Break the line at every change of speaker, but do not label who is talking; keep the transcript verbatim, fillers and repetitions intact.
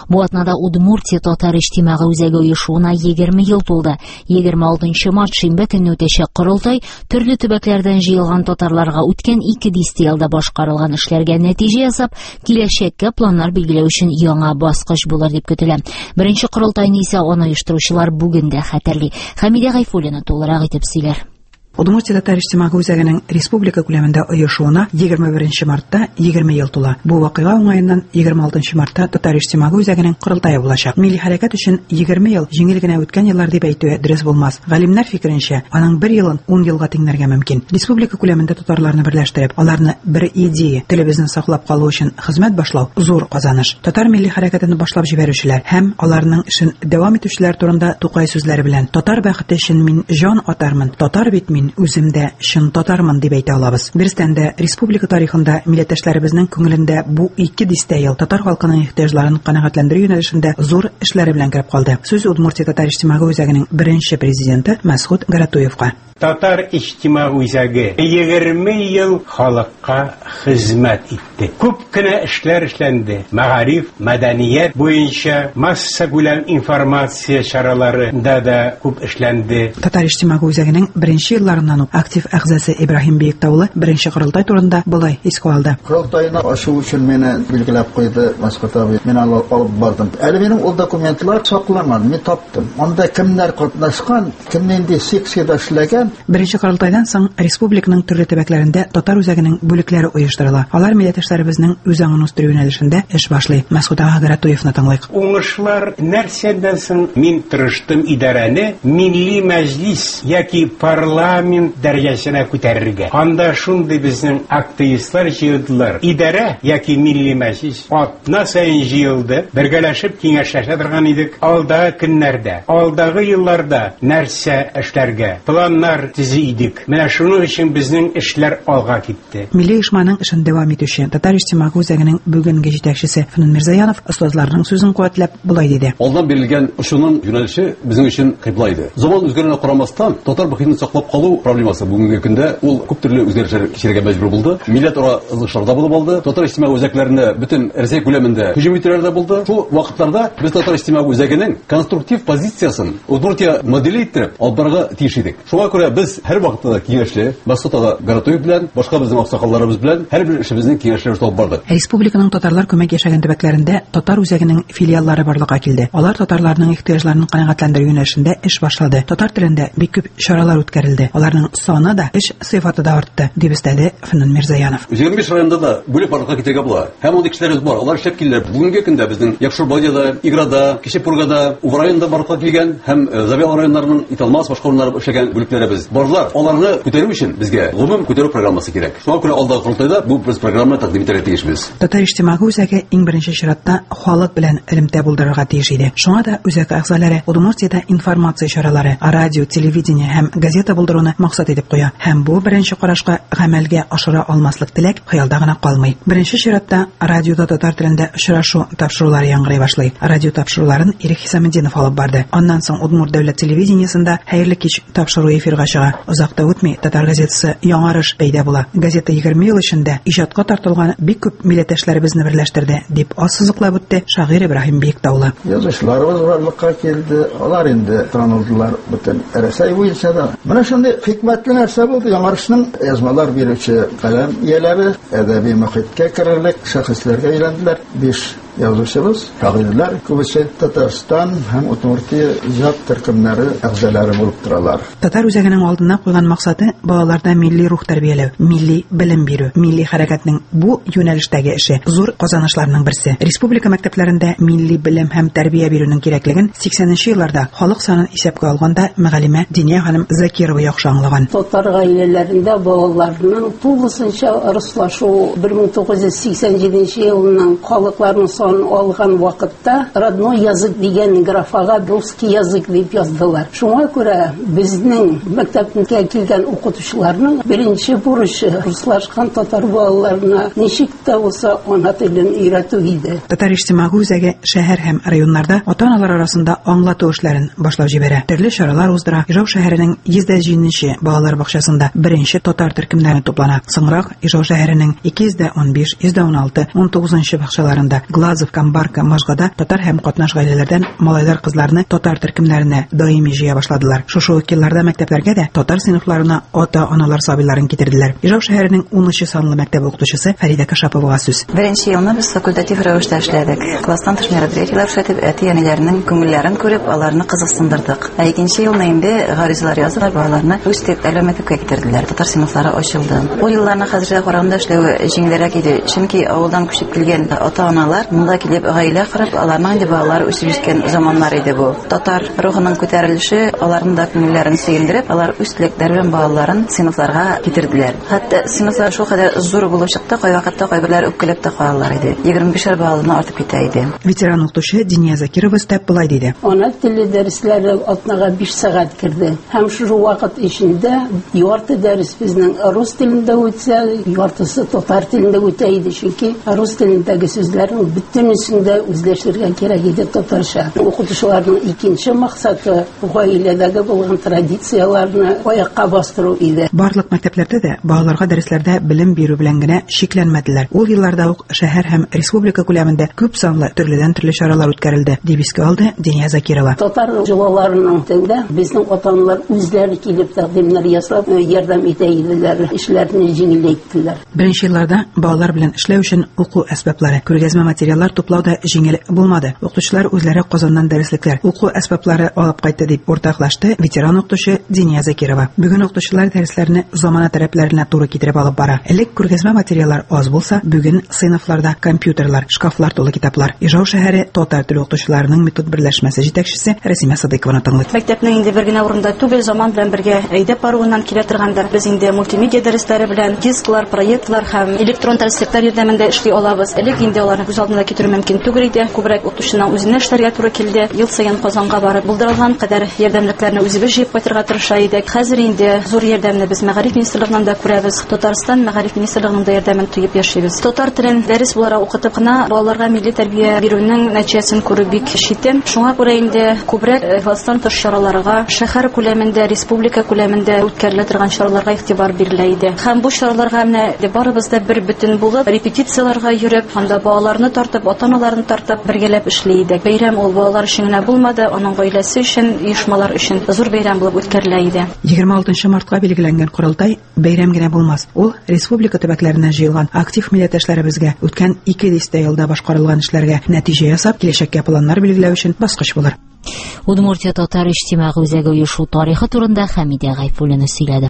Бу атнада Удмуртия татар иҗтимагый үзәге оешуына егерме ел тулды. егерме алтынчы март шимбә көнне үтәчәк корылтай төрле төбәкләрдән җыелган татарларга үткән ике дистә елда башкарылган эшләргә нәтиҗә ясап, киләчәккә планнар билгеләү өчен яңа баскыч булыр дип көтелә. Беренче корылтайны исә аны оештыручылар бүген дә хәтерли. Хәмидә Гайфуллина тулырак итеп сөйләр.
Удмуртия татар иҗтимагый үзәгенең республика күләмендә оешуына егерме беренче мартта егерме ел тула. Бу вакыйга уңаеннан егерме алтынчы мартта татар иҗтимагый үзәгенең корылтае булачак. Милли хәрәкәт өчен егерме ел җиңел генә үткән еллар дип әйтүе дөрес булмас. Галимнәр фикеренчә, аның бер елын ун елга тиңнәргә мөмкин. Республика күләмендә татарларны берләштереп, аларны бер идея, телебезне саклап калу өчен хезмәт башлау зур казаныш. Татар милли хәрәкәтен башлап җибәрүчеләр һәм аларның эшен дәвам итүчеләр турында Тукай сүзләре белән татар бәхете өчен мин җан атармын, татар бит мин үземдә чын татармын дип әйтә алабыз. Берстән дә республика тарихында милләттәшләребезнең күңелендә бу ике дистә ел татар халкының ихтиҗларын канәгатьләндерү юнәлешендә зур эшләре белән кереп калды. Сүз Удмуртия татар иҗтимагый үзәгенең беренче президенты Мәсгуд Гаратуевка.
Татар иҗтимагый үзәге егерме ел халыкка хезмәт итте. Күп кенә эшләр эшләнде. Мәгариф, мәдәният буенча масса күләм информация чараларында да күп эшләнде.
Татар иҗтимагый үзәгенең беренче елларыннан ук актив әгъзасы Ибраһим Биектаулы беренче корылтай турында булай искә алды.
Корылтайны ачу өчен менә билгеләп куйды Мәсгуд абый. Мин алып бардым. Әле минем ул документлар сакланган, мин таптым. Анда кемнәр катнашкан, кемнән ди секциядә эшләгән.
Беренче корылтайдан соң республиканың төрле төбәкләрендә татар үзәгенең бүлекләре оештырыла. Алар милләттәшләребезнең үзаңын үстерү юнәлешендә эш башлый. Мәсгуд Гаратуевны тыңлыйк.
Уңышлар нәрсәдән соң мин тырыштым идарәне милли мәҗлис яки парламент дәрәҗәсенә күтәрергә. Анда шундый безнең активистлар җыелдылар. Идарә яки милли мәҗлис атна сайын җыелды. Бергәләшеп киңәшләшә торган идек. Алдагы көннәрдә, алдагы елларда нәрсә эшләргә, планнар тизидик. Менә шуның өчен безнең эшләр алга китте.
Милли оешманың эшен дәвам итүче татар иҗтимагый үзәгенең бүгенге җитәкчесе Фәнүн Мирзаянов остазларның сүзен куәтләп булай диде.
Алдан бирелгән ошының юнәлеше безнең өчен кыйбла иде. Заман үзгәрүенә карамастан, татар бөхтәен саклап калу проблемасы бүгенге көндә ул күп төрле үзгәрешләр кичерергә мәҗбүр булды. Милләт ара ызгышларда булып алды. Татар иҗтимагый үзәкләренә бөтен Россия күләмендә һөҗүм итүләр дә булды. Шул вакытларда без татар иҗтимагый үзәгенең конструктив позициясын Удмуртия модели иттереп алып барырга тиеш идек. Шуңа күрә без һәр вакытта киңәшле Мәсгуд Гаратуев белән, башка безнең аксакалларыбыз белән һәрбер эшебезнең киңәшләрен алып бардык.
Республиканың татарлар күмәк яшәгән төбәкләрендә татар үзәгенең филиаллары барлыкка килде. Алар татарларның ихтиҗларын канәгатьләндерү юнәлешендә эш башлады. Татар телендә бик күп чаралар үткәрелде. Аларның саны да, эш сыйфаты да артты, дип өстәде Фәнүн Мирзаянов.
егерме биш районда да бүлеп барлыкка китәргә була. Һәм ул кешеләребез бар. Алар эшләп килделәр. Бүгенге көндә безнең Якшурбадида, Играда, Кечепургада, Ув районында барлыкка килгән һәм Завел районнарының Италмас башка урыннарында эшләгән бүлекләребез барлар. Аларны күтәрү өчен безгә гомум күтәрү программасы кирәк. Шуңа күрә алдагы корылтайда бу без программаны тәкъдим итәргә тиешбез.
Татар иҗтимагый үзәге иң беренче чиратта халык белән элемтә булдырырга тиеш иде. Шуңа да үзәк әгъзалары Удмуртиядә информация чаралары, радио, телевидение һәм газета булдыруны максат итеп куя. Һәм бу беренче карашка гамәлгә ашыра алмаслык теләк хыялда гына калмый. Беренче чиратта радиода татар телендә очрашу тапшырулары яңгырый башлый. Радио тапшыруларын Ирек Хисаметдинов алып барды. Аннан соң Удмурт дәүләт телевидениесында хәерле кич тапшыру эфирга чыга. Озакта үтми татар газетасы яңарыш пәйда була. Газета егерме ел эчендә иҗатка тартылган бик күп милләттәшләребезне берләштерде, дип ассызыклап үтте шагыйрь Ибраһим Биектаулы.
Язышларыбыз барлыкка килде. Алар инде танылдылар бөтен Рәсәй буенча да. Менә шундый хикмәтле нәрсә булды. Яңарышның язмалар бирүче каләм ияләре әдәби мөхиткә керерлек шәхесләргә әйләнделәр. биш язучыбыз, шагыйрьләр күбесе Татарстан һәм Удмуртия иҗат төркемнәре әгъзалары булып торалар.
Татар үзәгенең алдына куйган максаты балаларда милли рух тәрбияләү, милли белем бирү, милли хәрәкәтнең бу юнәлештәге эше зур казанышларның берсе. Республика мәктәпләрендә милли белем һәм тәрбия бирүнең кирәклеген сиксәненче елларда халык санын исәпкә алганда мөгаллимә Диния ханым Закирова яхшы аңлаган.
Татар гаиләләрендә балаларның тугызынчы руслашу бер мең тугыз йөз сиксән җиденче елның халыкларның алган вакытта родной язык дигән графага русский язык дип яздылар. Шуңа күрә безнең мәктәпкә килгән укытучыларның беренче бурычы руслашкан татар балаларына ничек тә булса ана телен өйрәтү иде.
Татар иҗтимагый үзәге шәһәр һәм районнарда ата-аналар арасында аңлату эшләрен башлап җибәрә. Төрле чаралар уздыра. Ижау шәһәренең йөз дә җиденче балалар бакчасында беренче татар төркемнәре туплана. Соңрак Ижау шәһәренең ике йөз дә ун биш, йөз дә ун алты, ун тугызынчы бакчаларында Глаз Абхазов, Камбарка, Можгада татар һәм катнаш гаиләләрдән малайлар кызларны татар төркемнәренә даими җыя башладылар. Шушы ук елларда мәктәпләргә дә татар сыйныфларына ата-аналар сабыйларын китерделәр. Ижау шәһәренең унынчы санлы мәктәп укытучысы Фәридә Кашаповага сүз.
Беренче елны без факультатив рәвештә эшләдек. Класстан тыш мероприятиеләр эшләтеп, әти-әниләрнең күңелләрен күреп, аларны кызыксындырдык. Ә икенче елны инде гаризалар язып, балаларны үз тәләп мәктәпкә китерделәр. Татар сыйныфлары ачылды. Ул елларны хәзергә караганда эшләү җиңелрәк иде. Чөнки авылдан күчеп килгән ата-аналар монда килеп гаилә корып, аларның инде балалары үсеп җиткән заманнар иде бу. Татар рухының күтәрелеше аларның да күңелләрен сөендереп, алар үз теләкләре белән балаларын сыйныфларга китерделәр. Хәтта сыйныфлар шул кадәр зур булып чыкты, кай вакытта кайберләр үпкәләп тә калалар иде. егерме биш баланы артып китә иде.
Ветеран укытучы Диния Закирова өстәп булай диде.
Ана теле дәресләре атнага биш сәгать керде. Һәм шул вакыт эчендә ярты дәрес безнең рус телендә үтсә, яртысы татар телендә үтә иде. Чөнки рус телендәге сүзләрнең бөтенесендә үзләшергә кирәк иде татарча. Укытучыларның икенче максаты гаиләдәге булган традицияләрне аякка бастыру иде.
Барлык мәктәпләрдә дә балаларга дәресләрдә белем бирү белән генә шикләнмәделәр. Ул елларда ук шәһәр һәм республика күләмендә күп санлы төрледән төрле чаралар үткәрелде, дип искә алды Диния Закирова.
Татар җылаларының тәүдә безнең ата-аналар үзләре килеп тәкъдимнәр ясап, ярдәм итә иделәр, эшләрне җиңеләйттеләр.
Беренче елларда балалар белән эшләү өчен уку әсбаплары, күргәзмә материаллар туплауда җиңел булмады. Укытучылар үзләре Казаннан дәреслекләр, уку әсбаплары алып кайтты дип уртаклашты ветеран укытучы Диния Закирова. Бүген укытучылар дәресләрне замана таләпләренә туры китереп алып бара. Элек күргәзмә материаллар аз булса, бүген сыйныфларда компьютерлар, шкафлар тулы китаплар. Ижау шәһәре татар теле укытучыларының метод берләшмәсе җитәкчесе Рәсимә Садыйкованы тыңлый.
Мәктәпнең инде бер генә урында түгел, заман белән бергә әйдәп баруыннан килә торгандыр. Без инде мультимедиа дәресләре белән дисклар, проектлар һәм электрон дәреслектәр ярдәмендә эшли алабыз. Элек инде аларны күз алдына китерү мөмкин түгел иде. Күбрәк укытучының үзенә эшләргә туры килде. Ел саен Казанга барып, булдырылган кадәр ярдәмлекләрне үзебез җыеп кайтырга тырыша идек. Хәзер инде зур ярдәмне без Мәгариф министрлыгыннан да күрәбез. Татарстан Мәгариф министрлыгының да ярдәмен тоеп яшибез. Татар телен дәрес буларак укытып кына балаларга милли тәрбия бирүнең нәтиҗәсен күрү бик читен. Шуңа күрә инде күбрәк класстан тыш чараларга, шәһәр күләмендә, республика күләмендә үткәрелә торган чараларга игътибар бирелә иде. Һәм бу чараларга менә барыбыз да бер бөтен булып, репетицияларга йөреп, анда балаларны тартып, ата-аналарны тартып бергәләп эшли идек. Бәйрәм ул балалар өчен генә булмады, аның гаиләсе өчен, оешмалар өчен зур бәйрәм булып үткәрелә иде.
егерме алтынчы мартка билгеләнгән корылтай бәйрәм генә булмас. Ул республика төбәкләреннән җыелган актив милләттәшләребезгә үткән ике дистә елда башкарылган эшләргә нәтиҗә ясап, киләчәккә планнар билгеләү өчен баскыч булыр.
Удмуртия татар иҗтимагый үзәге оешу тарихы турында Хәмидә Гайфуллина сөйләде.